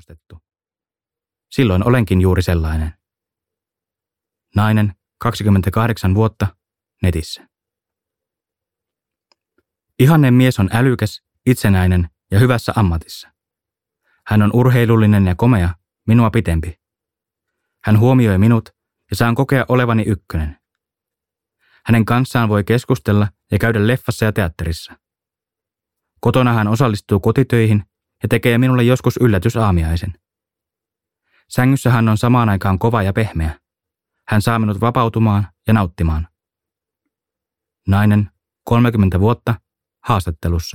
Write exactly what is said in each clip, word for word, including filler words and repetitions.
arvostettu. Silloin olenkin juuri sellainen. Nainen, kaksikymmentäkahdeksan vuotta, netissä. Ihanne mies on älykäs, itsenäinen ja hyvässä ammatissa. Hän on urheilullinen ja komea, minua pitempi. Hän huomioi minut ja saan kokea olevani ykkönen. Hänen kanssaan voi keskustella ja käydä leffassa ja teatterissa. Kotona hän osallistuu kotitöihin ja tekee minulle joskus yllätysaamiaisen. Sängyssä hän on samaan aikaan kova ja pehmeä. Hän saa minut vapautumaan ja nauttimaan. Nainen, kolmekymmentä vuotta, haastattelussa.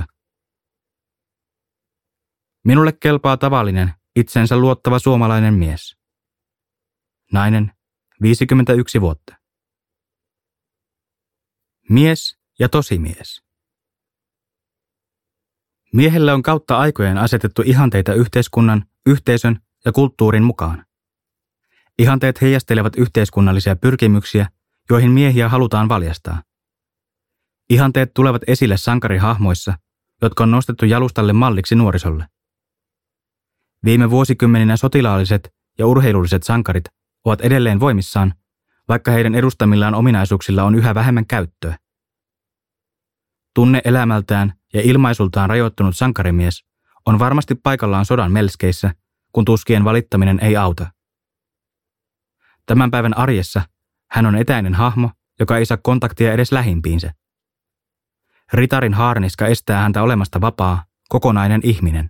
Minulle kelpaa tavallinen, itsensä luottava suomalainen mies. Nainen, viisikymmentäyksi vuotta. Mies ja tosimies. Miehelle on kautta aikojen asetettu ihanteita yhteiskunnan, yhteisön ja kulttuurin mukaan. Ihanteet heijastelevat yhteiskunnallisia pyrkimyksiä, joihin miehiä halutaan valjastaa. Ihanteet tulevat esille sankarihahmoissa, jotka on nostettu jalustalle malliksi nuorisolle. Viime vuosikymmeninä sotilaalliset ja urheilulliset sankarit ovat edelleen voimissaan, vaikka heidän edustamillaan ominaisuuksilla on yhä vähemmän käyttöä. Tunne elämältään ja ilmaisultaan rajoittunut sankarimies on varmasti paikallaan sodan melskeissä, kun tuskien valittaminen ei auta. Tämän päivän arjessa hän on etäinen hahmo, joka ei saa kontaktia edes lähimpiinsä. Ritarin haarniska estää häntä olemasta vapaa, kokonainen ihminen.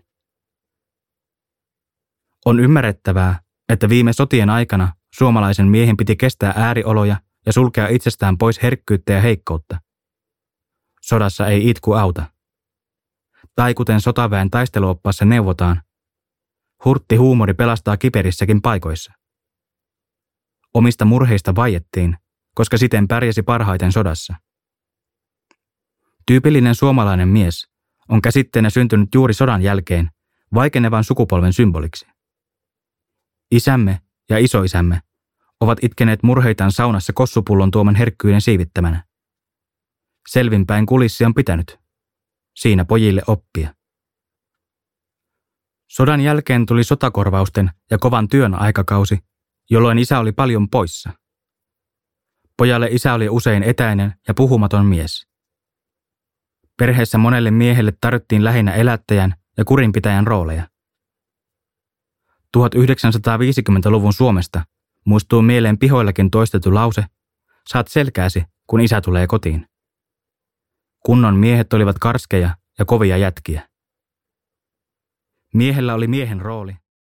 On ymmärrettävää, että viime sotien aikana suomalaisen miehen piti kestää äärioloja ja sulkea itsestään pois herkkyyttä ja heikkoutta. Sodassa ei itku auta. Tai kuten sotaväen taisteluoppaassa neuvotaan, hurtti huumori pelastaa kiperissäkin paikoissa. Omista murheista vaiettiin, koska siten pärjäsi parhaiten sodassa. Tyypillinen suomalainen mies on käsitteenä syntynyt juuri sodan jälkeen vaikenevan sukupolven symboliksi. Isämme ja isoisämme ovat itkeneet murheitaan saunassa kossupullon tuoman herkkyyden siivittämänä. Selvinpäin kulissi on pitänyt. Siinä pojille oppia. Sodan jälkeen tuli sotakorvausten ja kovan työn aikakausi, jolloin isä oli paljon poissa. Pojalle isä oli usein etäinen ja puhumaton mies. Perheessä monelle miehelle tarjottiin lähinnä elättäjän ja kurinpitäjän rooleja. tuhatyhdeksänsataaviisikymmentäluvun Suomesta muistuu mieleen pihoillakin toistettu lause, saat selkääsi, kun isä tulee kotiin. Kunnon miehet olivat karskeja ja kovia jätkiä. Miehellä oli miehen rooli